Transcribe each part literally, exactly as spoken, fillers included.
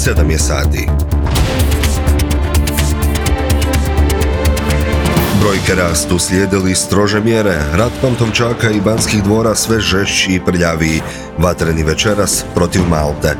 sedam je sati. Brojke rastu, slijedili strože mjere, rat Pantovčaka i Banskih dvora sve žešći i prljaviji, vatreni večeras protiv Malte.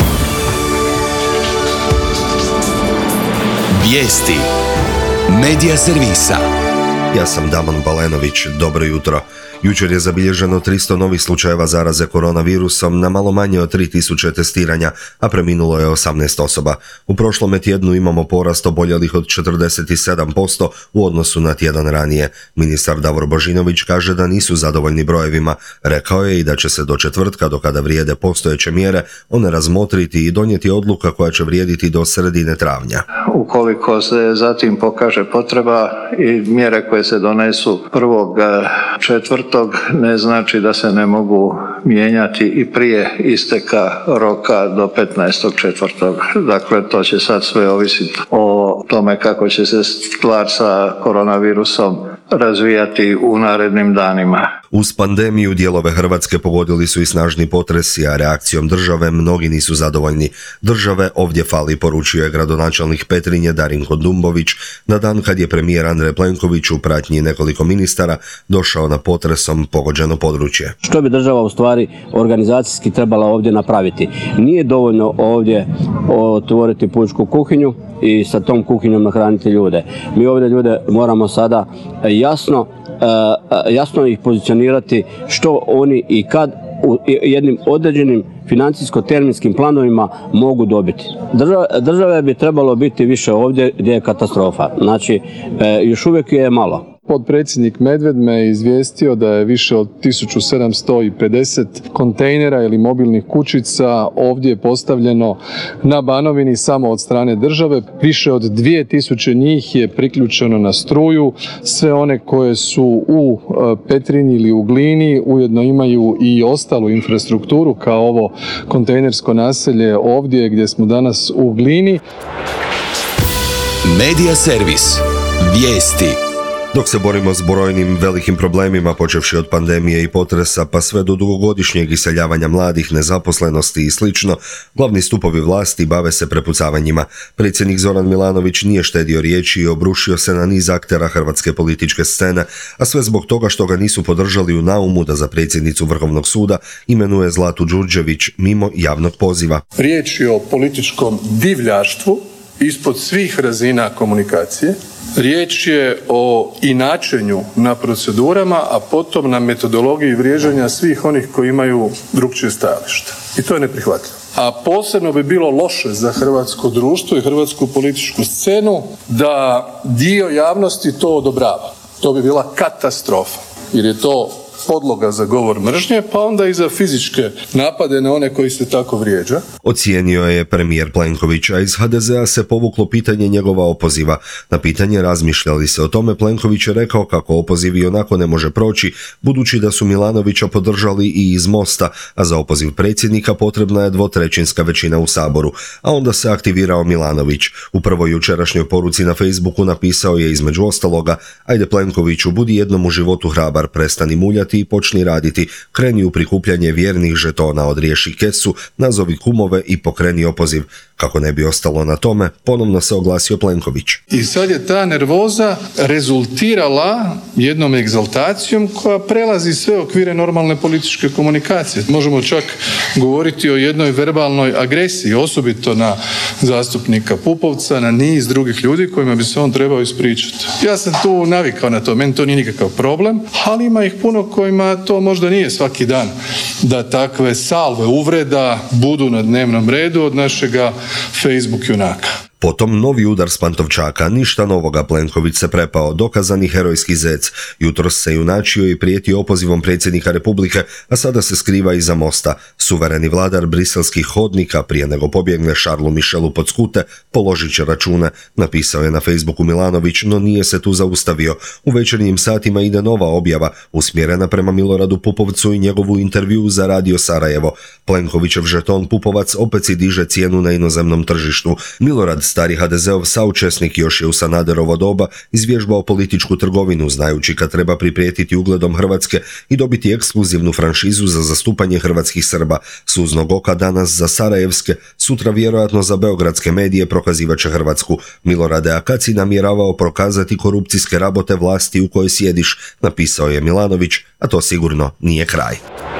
Vijesti Medija servisa. Ja sam Damon Balenović, dobro jutro. Jučer je zabilježeno tristo novih slučajeva zaraze koronavirusom na malo manje od tri tisuće testiranja, a preminulo je osamnaest osoba. U prošlome tjednu imamo porast oboljelih od četrdeset sedam posto u odnosu na tjedan ranije. Ministar Davor Božinović kaže da nisu zadovoljni brojevima. Rekao je i da će se do četvrtka, do kada vrijede postojeće mjere, one razmotriti i donijeti odluka koja će vrijediti do sredine travnja. Ukoliko se zatim pokaže potreba i mjere koje se donesu prvog četvrtog, ne znači da se ne mogu mijenjati i prije isteka roka do petnaestog četvrtog Dakle, to će sad sve ovisiti o tome kako će se stvar sa koronavirusom razvijati u narednim danima. Uz pandemiju dijelove Hrvatske pogodili su i snažni potresi, a reakcijom države mnogi nisu zadovoljni. Države ovdje fali, poručio je gradonačelnik Petrinje Darinko Dumbović na dan kad je premijer Andrej Plenković u pratnji nekoliko ministara došao na potresom pogođeno područje. Što bi država u stvari organizacijski trebala ovdje napraviti? Nije dovoljno ovdje otvoriti pučku kuhinju i sa tom kuhinjom nahraniti ljude. Mi ovdje ljude moramo sada jasno, jasno ih pozicionirati što oni i kad u jednim određenim financijsko-terminskim planovima mogu dobiti. Države, države bi trebalo biti više ovdje gdje je katastrofa. Znači, još uvijek je malo. Potpredsjednik Medved me izvijestio da je više od tisuću sedamsto pedeset kontejnera ili mobilnih kućica ovdje postavljeno na Banovini samo od strane države. Više od dvije tisuće njih je priključeno na struju. Sve one koje su u Petrinji ili u Glini ujedno imaju i ostalu infrastrukturu kao ovo kontejnersko naselje ovdje gdje smo danas u Glini. Medija servis. Vijesti. Dok se borimo s brojnim velikim problemima, počevši od pandemije i potresa pa sve do dugogodišnjeg iseljavanja mladih, nezaposlenosti i slično, glavni stupovi vlasti bave se prepucavanjima. Predsjednik Zoran Milanović nije štedio riječi i obrušio se na niz aktera hrvatske političke scene, a sve zbog toga što ga nisu podržali u naumu da za predsjednicu Vrhovnog suda imenuje Zlatu Đurđević mimo javnog poziva. Riječ je o političkom divljaštvu ispod svih razina komunikacije. Riječ je o inačenju na procedurama, a potom na metodologiji vrijeđanja svih onih koji imaju drukčije stajalište. I to je neprihvatljivo. A posebno bi bilo loše za hrvatsko društvo i hrvatsku političku scenu da dio javnosti to odobrava. To bi bila katastrofa, jer je to podloga za govor mržnje, pa onda i za fizičke napade na one koji se tako vrijeđa. Ocijenio je premijer Plenković, a iz ha de zea se povuklo pitanje njegova opoziva. Na pitanje razmišljali se o tome, Plenković je rekao kako opoziv i onako ne može proći, budući da su Milanovića podržali i iz Mosta, a za opoziv predsjednika potrebna je dvotrećinska većina u Saboru. A onda se aktivirao Milanović. U prvoj jučerašnjoj poruci na Facebooku napisao je između ostaloga: ajde Plenkoviću, budi jednom u životu hrabar, prestani muljati i počni raditi, kreni u prikupljanje vjernih žetona, odriješi kesu, nazovi kumove i pokreni opoziv. Kako ne bi ostalo na tome, ponovno se oglasio Plenković. I sad je ta nervoza rezultirala jednom egzaltacijom koja prelazi sve okvire normalne političke komunikacije. Možemo čak govoriti o jednoj verbalnoj agresiji, osobito na zastupnika Pupovca, na niz drugih ljudi kojima bi se on trebao ispričati. Ja sam tu navikao na to, meni to nije nikakav problem, ali ima ih puno kojima to možda nije svaki dan da takve salve uvreda budu na dnevnom redu od našega Facebook junaka. Potom novi udar s Pantovčaka, ništa novoga, Plenković se prepao, dokazani herojski zec. Jutros se junačio i prijetio opozivom predsjednika Republike, a sada se skriva iza Mosta. Suvereni vladar briselskih hodnika, prije nego pobjegne Šarlu Mišelu pod skute, položit će račune, napisao je na Facebooku Milanović, no nije se tu zaustavio. U večernjim satima ide nova objava, usmjerena prema Miloradu Pupovcu i njegovu intervju za Radio Sarajevo. Plenkovićev žeton Pupovac opet si diže cijenu na inozemnom tržištu. Milorad stari ha de zeov saučesnik, još je u Sanaderovo doba izvježbao političku trgovinu, znajući kad treba priprijetiti ugledom Hrvatske i dobiti ekskluzivnu franšizu za zastupanje hrvatskih Srba. Suznog oka danas za sarajevske, sutra vjerojatno za beogradske medije prokazivaće Hrvatsku. Milorade, a kad si namjeravao prokazati korupcijske rabote vlasti u kojoj sjediš, napisao je Milanović, a to sigurno nije kraj.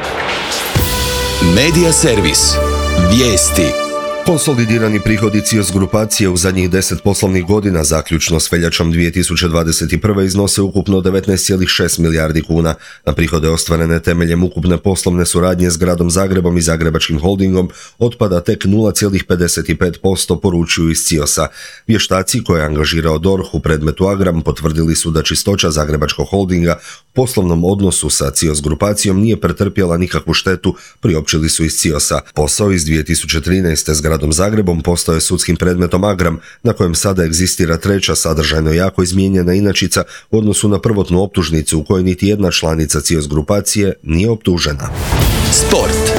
Medija servis. Vijesti. Konsolidirani prihodi Cios grupacije u zadnjih deset poslovnih godina, zaključno s veljačom dvije tisuće dvadeset prve. iznose ukupno devetnaest zarez šest milijardi kuna. Na prihode ostvarene temeljem ukupne poslovne suradnje s Gradom Zagrebom i Zagrebačkim holdingom otpada tek nula zarez pedeset pet posto, poručuju iz Ciosa. Vještaci koje je angažirao D O R H u predmetu Agram potvrdili su da čistoća Zagrebačkog holdinga u poslovnom odnosu sa Cios grupacijom nije pretrpjela nikakvu štetu, priopćili su iz Ciosa. Posao iz dvije tisuće trinaeste s Gradom Zagrebom postao je sudskim predmetom Agram, na kojem sada egzistira treća sadržajno jako izmijenjena inačica u odnosu na prvotnu optužnicu u kojoj niti jedna članica Cios grupacije nije optužena. Sport.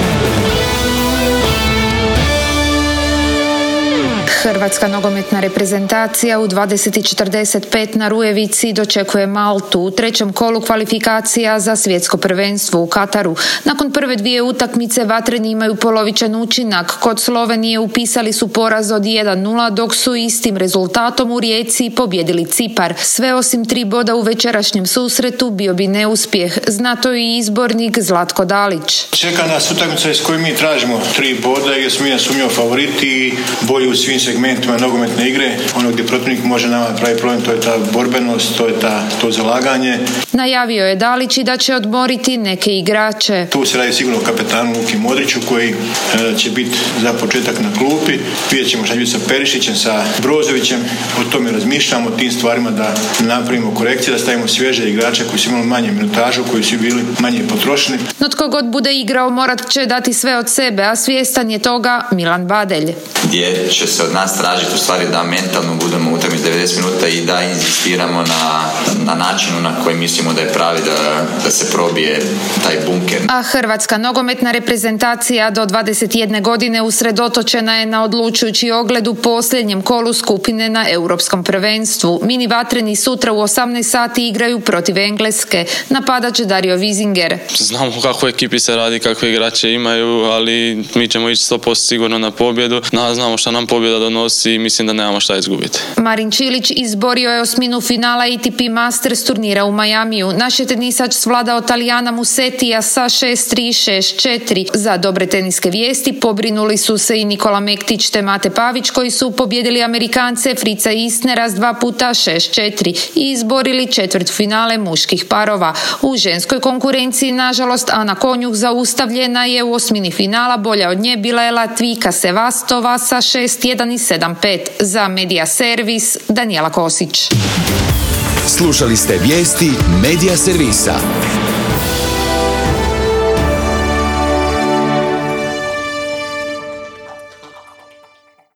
Hrvatska nogometna reprezentacija u dvadeset četrdeset pet na Rujevici dočekuje Maltu u trećem kolu kvalifikacija za svjetsko prvenstvo u Kataru. Nakon prve dvije utakmice vatreni imaju polovičan učinak. Kod Slovenije upisali su poraz od jedan nula, dok su istim rezultatom u Rijeci pobjedili Cipar. Sve osim tri boda u večerašnjem susretu bio bi neuspjeh, zna to i izbornik Zlatko Dalić. Čeka nas utakmica s kojom mi tražimo tri boda jer smo mi nesumnjivo favoriti i bolji u svim segmentima nogometne igre. Ono gdje protivnik može nama pravi problem, to je ta borbenost, to je ta, to zalaganje. Najavio je Dalić i da će odmoriti neke igrače. Tu se radi sigurno o kapetanu Luki Modriću koji e, će biti za početak na klupi. Vidjet ćemo šta će biti sa Perišićem, sa Brozovićem. O tome razmišljamo, o tim stvarima da napravimo korekcije, da stavimo svježe igrače koji su imali manje minutažu, koji su bili manje potrošeni. No tko god bude igrao morat će dati sve od sebe, a svjestan je toga Milan Badelj. Gdje će se od nas tražiti u stvari da mentalno budemo u utakmici devedeset minuta i da inzistiramo na, na načinu na koji mislimo da je pravi da, da se probije taj bunker. A hrvatska nogometna reprezentacija do dvadeset jedne godine usredotočena je na odlučujući ogled u posljednjem kolu skupine na Europskom prvenstvu. Mini vatreni sutra u osamnaest sati igraju protiv Engleske. Napadač Dario Vizinger. Znamo kako ekipi se radi, kakve igrače imaju, ali mi ćemo ići sto posto sigurno na pobjedu. No, znamo šta nam pobjeda donosi i mislim da nemamo šta izgubiti. Marin Čilić izborio je osminu finala A T P Masters turnira u Majamiju. Naš je tenisač svladao Talijana Musetija sa šest tri, šest četiri. Za dobre teniske vijesti pobrinuli su se i Nikola Mektić te Mate Pavić koji su pobjedili Amerikance Frica Isnera s dva puta šest četiri i izborili četvrt finale muških parova. U ženskoj konkurenciji, nažalost, Ana Konjuh zaustavljena je u osmini finala. Bolja od nje bila je Latvijka Sevastova sa šest jedan i sedam pet. Za Medija servis Danijela Kosić. Slušali ste vijesti Medija servisa.